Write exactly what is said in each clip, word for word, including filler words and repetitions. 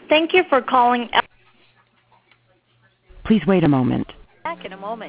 Thank you for calling. Please wait a moment. Back in a moment.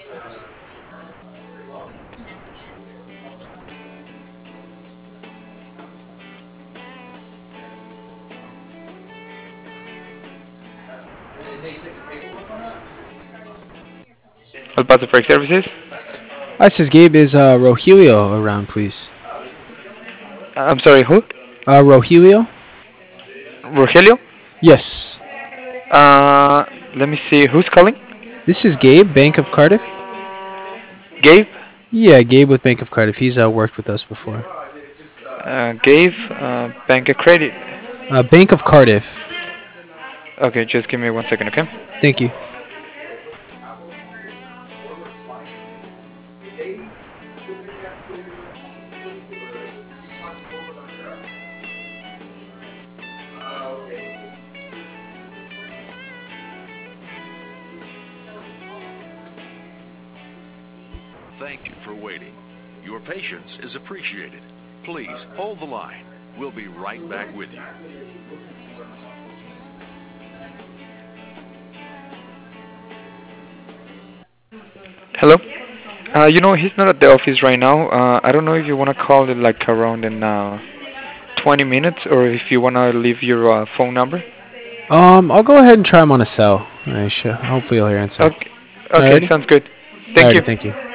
El Paso Freight Services. Hi, this is Gabe. Is uh, Rogelio around, please? Uh, I'm sorry, who? Uh, Rogelio? Rogelio? Yes. Uh, let me see. Who's calling? This is Gabe, Bank of Cardiff. Gabe? Yeah, Gabe with Bank of Cardiff. He's uh, worked with us before. Uh, Gabe, uh, Bank of Credit. Uh, Bank of Cardiff. Okay, just give me one second, okay? Thank you. Thank you for waiting. Your patience is appreciated. Please hold the line. We'll be right back with you. Hello? Uh, you know, he's not at the office right now. Uh, I don't know if you want to call it like around in uh, twenty minutes or if you want to leave your uh, phone number. Um, I'll go ahead and try him on a cell. I should, hopefully, he'll answer. Okay, okay, Alrighty. sounds good. Thank Alrighty, you. thank you.